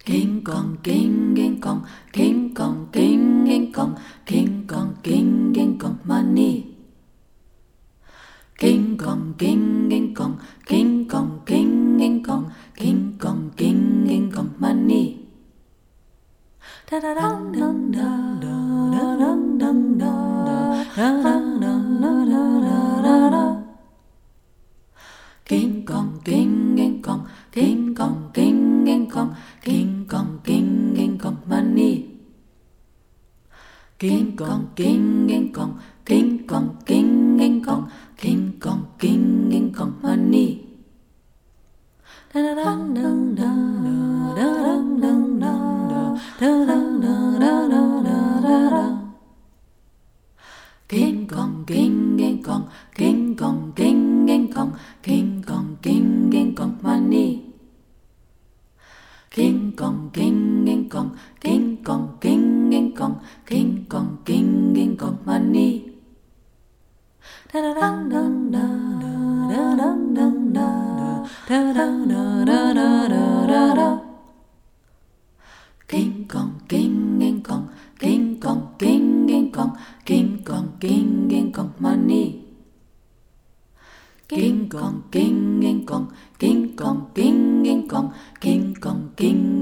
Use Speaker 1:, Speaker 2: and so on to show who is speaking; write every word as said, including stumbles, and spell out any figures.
Speaker 1: King Kong, King King Kong, King Kong, King King Kong, King Kong, King King Kong, money. King Kong, King King Kong, King Kong, King King Kong, King Kong, King King Kong, money. Da da dum dum da da dum dum da da da da da da da. King Kong, King King Kong, King Kong, King King Kong, King Kong, King King Kong, money. King Kong, King King Kong, King Kong, King King Kong, King Kong, King King Kong, money. Da da dum dum da da dum dum da da da da da da da. King Kong, King King Kong, King Kong, King King Kong, King Kong, King King Kong, money. King Kong, King King Kong, King Kong, King King Kong, King Kong, King King Kong, money. Da da dum dum da da dum dum da da da da da da da da. King Kong, King King Kong, King Kong, King King Kong, King Kong, King King Kong, money. King Kong, King King Kong, King Kong, King King Kong, King Kong, King